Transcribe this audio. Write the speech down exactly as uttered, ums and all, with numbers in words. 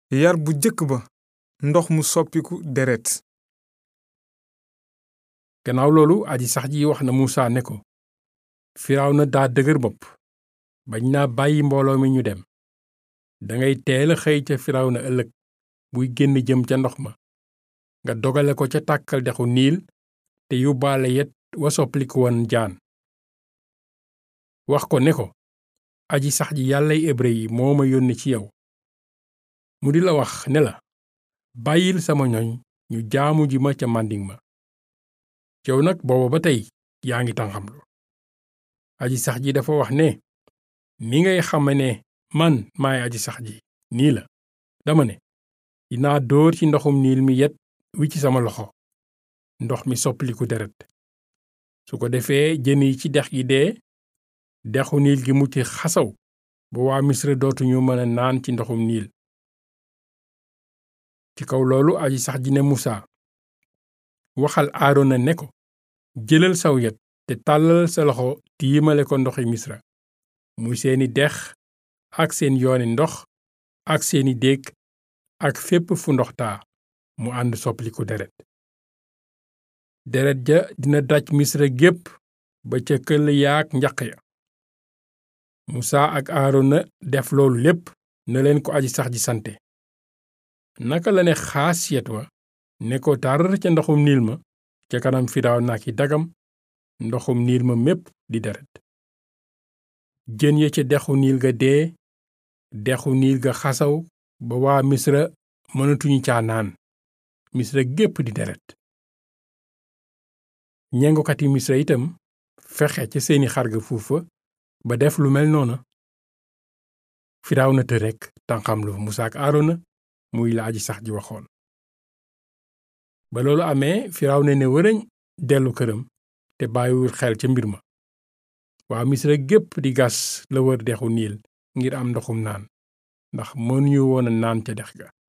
yar bu jëkk ba ndox mu soppiku deret. gannaaw loolu aji sax ji wax na Musaa ne ko Firawna daa dëgër bopp bañ naa bàyyi mbooloo mi ñu dem dangay teel a xëy ca Firawna ëllëg buy génn jëm ca ndox ma nga dogale ko ca tàkkal dexu niil te yóbbaale yet wa soppaliku woon jaan wax ko ne ko aji sax ji yàllay hébrë yi moo ma yónni ci yow mu di la wax ne la bàyyil sama ñoñ ñu jaamu ji ma ca màndiŋ ma yow nag booba ba tey yaa ngi tànqamlu aji sax ji dafa wax ne ni ngay xame ne man maay aji sax ji nii la dama ne dinaa dóor ci ndoxum niil mi yet wi ci sama loxo ndox mi soppaliku deret su ko defee jën yi ci dex gi dee dexu niil gi mucc xasaw ba waa misra dootuñu mën a naan ci ndoxum niil ci kaw loolu aji sax ji ne Musaa waxal Aarona ne ko jëlal saw yet te tàllal sa loxo tiimale ko ndoxi misra muy seeni dex ak seen yooni ndox ak seeni déeg ak fépp fu ndox taa mu ànd soppaliku deret deret ja dina daj misra gépp ba ca këll yaak njaq ya Musaa ak Aarona def loolu lépp na leen ko aji sax ji sante naka la ne xaas yet wa ne ko tar ca ndoxum niil ma ca kanam Firawna ki dagam ndoxum niil ma mépp di deret jën ya ca dexu niil ga dee dexu niil ga xasaw ba waa misra mënatuñu caa naan misra gépp di deret ñengokati misra itam fexe ca seeni xarga fuufa ba def lu mel noona Firawna te rekk tànqamlu Musaa ak Aarona muy la aji sax ji waxoon ba loolu amee Firawna ne wërëñ dellu këram te bàyyiwul xel ca mbir ma waa misra gépp di gas la wër dexu niil ngir am ndoxum naan ndax mënuñu woon a naan ca dex ga